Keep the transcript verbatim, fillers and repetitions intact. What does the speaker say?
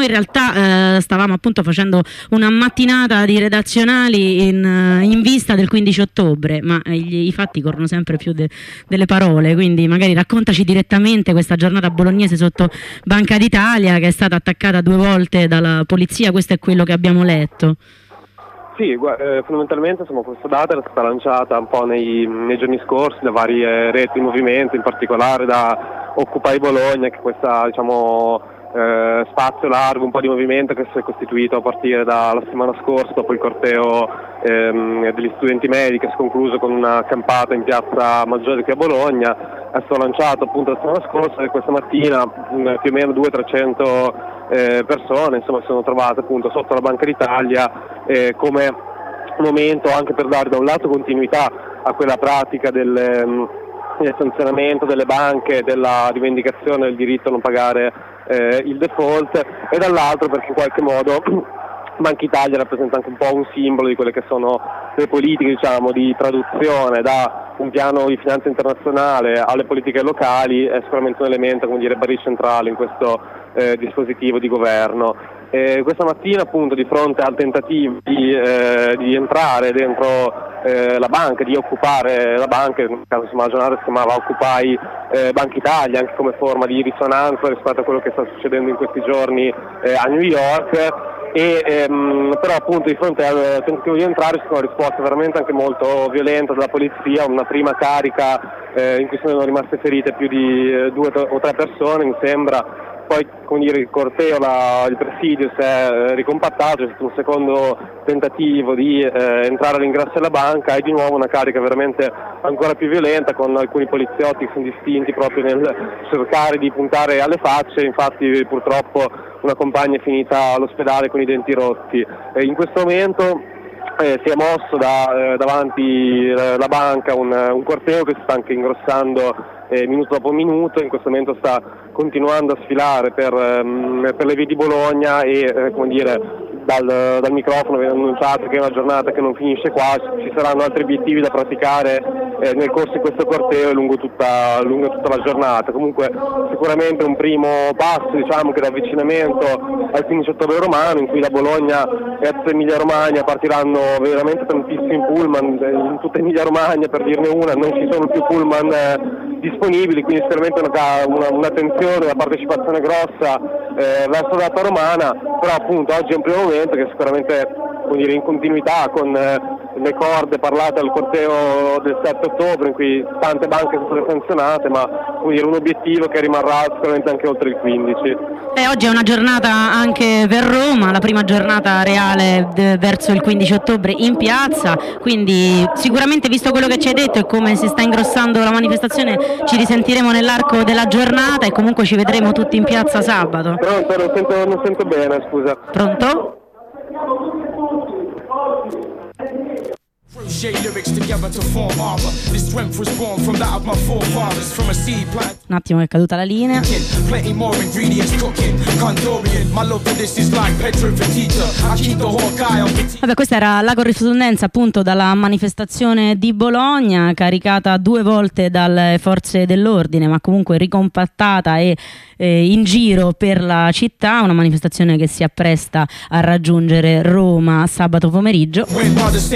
in realtà eh, stavamo appunto facendo una mattinata di redazionali in, in vista del quindici ottobre, ma gli, i fatti corrono sempre più de, delle parole, quindi magari raccontaci direttamente questa giornata bolognese sotto Banca d'Italia, che è stata attaccata due volte dalla polizia. Questo è quello che abbiamo letto. Sì, eh, fondamentalmente insomma, questa data era stata lanciata un po' nei, nei giorni scorsi da varie reti di movimento, in particolare da Occupy Bologna, che è questa diciamo, eh, spazio largo, un po' di movimento che si è costituito a partire dalla settimana scorsa dopo il corteo ehm, degli studenti medi, che si è concluso con una campata in piazza Maggiore qui a Bologna. È stato lanciato appunto la settimana scorsa e questa mattina mh, più o meno duecento trecento Eh, persone insomma si sono trovate appunto sotto la Banca d'Italia eh, come momento anche per dare da un lato continuità a quella pratica del, ehm, del sanzionamento delle banche, della rivendicazione del diritto a non pagare eh, il default, e dall'altro perché in qualche modo Banca Italia rappresenta anche un po' un simbolo di quelle che sono le politiche diciamo di traduzione da un piano di finanza internazionale alle politiche locali. È sicuramente un elemento, come dire, baricentrale in questo eh, dispositivo di governo. E questa mattina appunto di fronte al tentativo di, eh, di entrare dentro eh, la banca, di occupare la banca, nel caso insomma la giornata si chiamava Occupy eh, Banca Italia, anche come forma di risonanza rispetto a quello che sta succedendo in questi giorni eh, a New York. E, ehm, però appunto di fronte al tentativo di entrare ci sono risposte veramente anche molto violente dalla polizia, una prima carica eh, in cui sono rimaste ferite più di eh, due o tre persone mi sembra. Poi come dire, il corteo, la, il presidio si è eh, ricompattato, c'è stato un secondo tentativo di eh, entrare all'ingresso della banca e di nuovo una carica veramente ancora più violenta, con alcuni poliziotti che sono distinti proprio nel cercare di puntare alle facce. Infatti purtroppo una compagna è finita all'ospedale con i denti rotti. E in questo momento Eh, si è mosso da, eh, davanti eh, la banca un, un corteo che si sta anche ingrossando eh, minuto dopo minuto. In questo momento sta continuando a sfilare per, ehm, per le vie di Bologna e eh, come dire, dal, dal microfono viene annunciato che è una giornata che non finisce qua, ci saranno altri obiettivi da praticare eh, nel corso di questo corteo e lungo tutta, lungo tutta la giornata. Comunque sicuramente un primo passo, diciamo, che d'avvicinamento al quindici ottobre romano, in cui da Bologna e a Emilia Romagna partiranno veramente tantissimi pullman. In tutta Emilia Romagna, per dirne una, non ci sono più pullman eh, disponibili, quindi sicuramente una, una, un'attenzione, una partecipazione grossa eh, verso la data romana. Però appunto oggi è un primo momento che sicuramente, come dire, in continuità con eh, le corde parlate al corteo del sette ottobre, in cui tante banche sono state sanzionate, ma come dire, un obiettivo che rimarrà sicuramente anche oltre il quindici. E oggi è una giornata anche per Roma, la prima giornata reale de- verso il quindici ottobre in piazza, quindi sicuramente, visto quello che ci hai detto e come si sta ingrossando la manifestazione, ci risentiremo nell'arco della giornata e comunque ci vedremo tutti in piazza sabato. Pronto? Non sento, non sento bene, scusa. Pronto? Un attimo che è caduta la linea. Vabbè, questa era la corrispondenza appunto dalla manifestazione di Bologna, caricata due volte dalle forze dell'ordine, ma comunque ricompattata e eh, in giro per la città. Una manifestazione che si appresta a raggiungere Roma sabato pomeriggio.